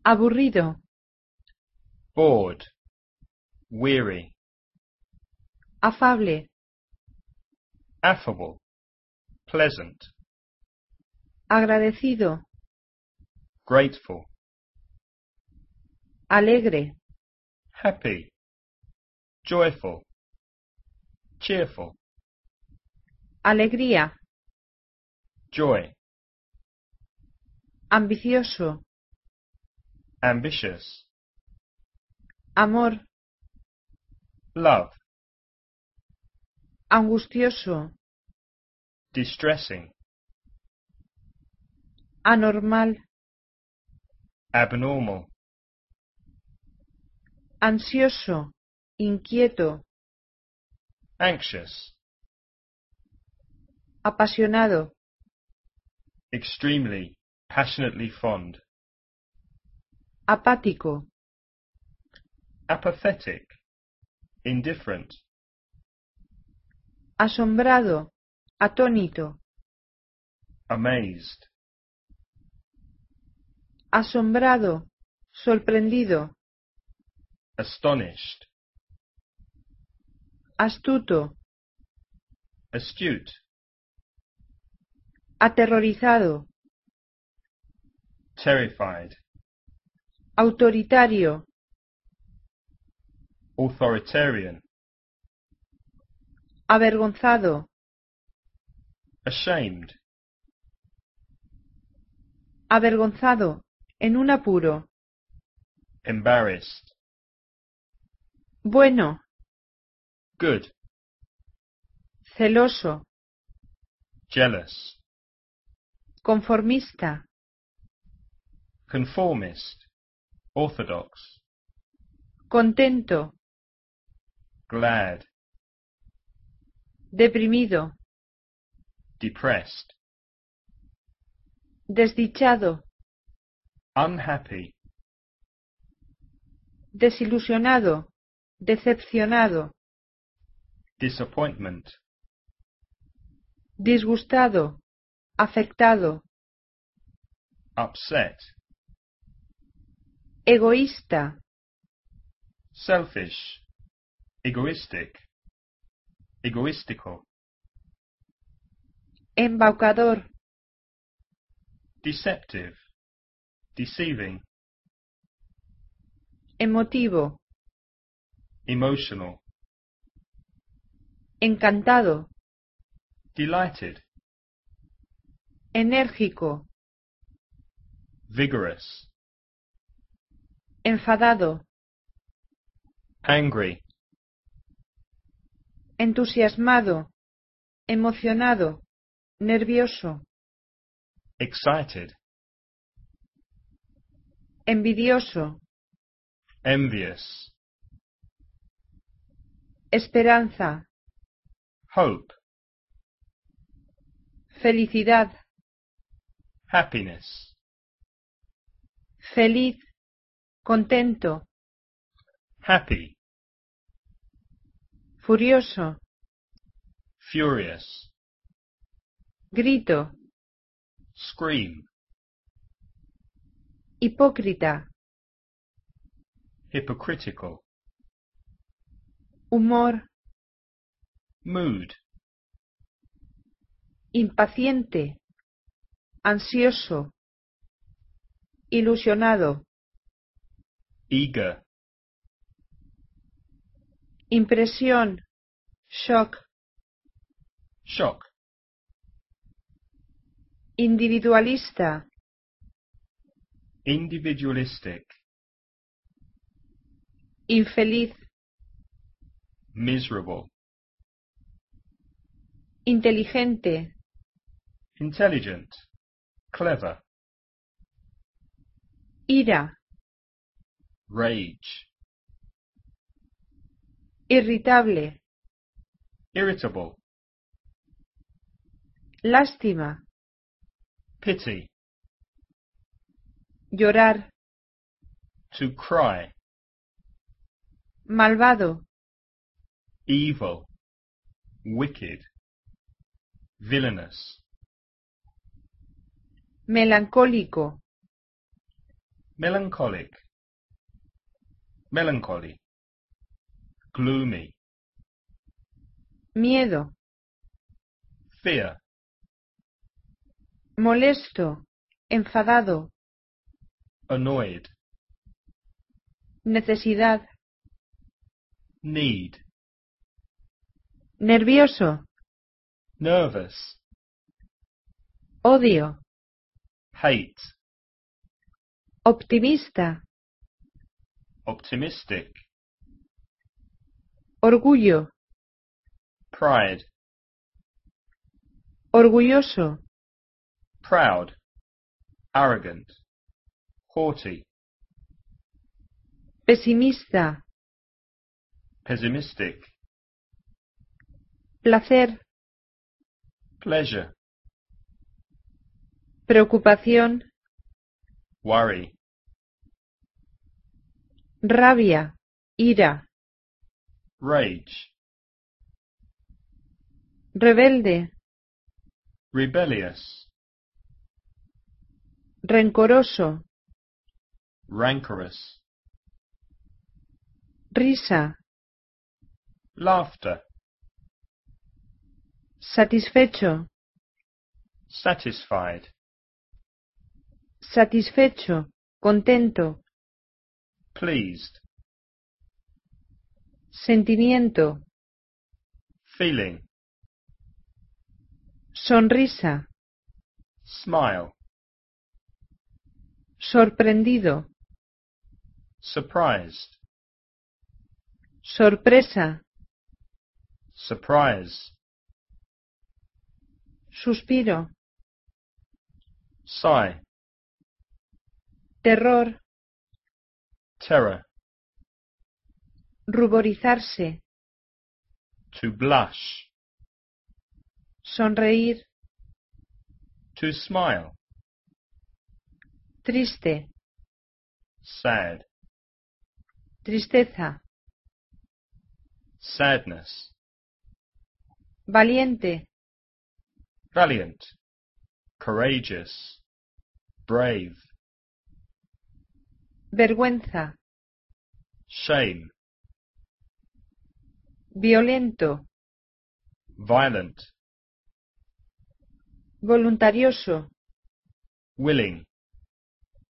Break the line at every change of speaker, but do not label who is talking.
Aburrido.
Bored. Weary.
Afable.
Affable. Pleasant.
Agradecido.
Grateful.
Alegre.
Happy. Joyful. Cheerful.
Alegría.
Joy.
Ambicioso.
Ambitious.
Amor.
Love.
Angustioso.
Distressing.
Anormal.
Abnormal.
Ansioso. Inquieto.
Anxious.
Apasionado.
Extremely, passionately fond.
Apático.
Apathetic. Indifferent.
Asombrado. Atónito.
Amazed.
Asombrado. Sorprendido.
Astonished.
Astuto.
Astute.
Aterrorizado.
Terrified.
Autoritario.
Authoritarian.
Avergonzado.
Ashamed.
Avergonzado. En un apuro.
Embarrassed.
Bueno.
Good.
Celoso.
Jealous.
Conformista.
Conformist. Orthodox.
Contento.
Glad.
Deprimido.
Depressed.
Desdichado.
Unhappy.
Desilusionado. Decepcionado.
Disappointment.
Disgustado. Afectado.
Upset.
Egoísta.
Selfish. Egoistic. Egoistical.
Embaucador.
Deceptive. Deceiving.
Emotivo.
Emotional.
Encantado.
Delighted.
Enérgico.
Vigorous.
Enfadado.
Angry.
Entusiasmado. Emocionado. Nervioso.
Excited.
Envidioso.
Envious.
Esperanza.
Hope.
Felicidad.
Happiness.
Feliz. Contento.
Happy.
Furioso.
Furious.
Grito.
Scream.
Hipócrita.
Hypocritical.
Humor.
Mood.
Impaciente. Ansioso. Ilusionado.
Eager.
Impresión. Shock.
Shock.
Individualista.
Individualistic.
Infeliz.
Miserable.
Inteligente.
Intelligent. Clever.
Ira.
Rage.
Irritable.
Irritable.
Lástima.
Pity.
Llorar.
To cry.
Malvado.
Evil. Wicked. Villainous.
Melancólico.
melancholic, melancholy, gloomy,
miedo,
fear,
molesto, enfadado,
annoyed,
necesidad,
need,
nervioso,
nervous,
odio,
hate,
optimista,
optimistic,
orgullo,
pride,
orgulloso,
proud, arrogant, haughty,
pesimista,
pessimistic,
placer,
pleasure,
preocupación,
worry,
rabia, ira,
rage,
rebelde,
rebellious,
rencoroso,
rancorous,
risa,
laughter,
satisfecho,
satisfied,
satisfecho, contento,
pleased,
sentimiento,
feeling,
sonrisa,
smile,
sorprendido,
surprised,
sorpresa,
surprise,
suspiro,
sigh,
terror,
terror,
ruborizarse,
to blush,
sonreír,
to smile,
triste,
sad,
tristeza,
sadness,
valiente,
valiant, courageous, brave,
vergüenza,
shame,
violento,
violent,
voluntarioso,
willing,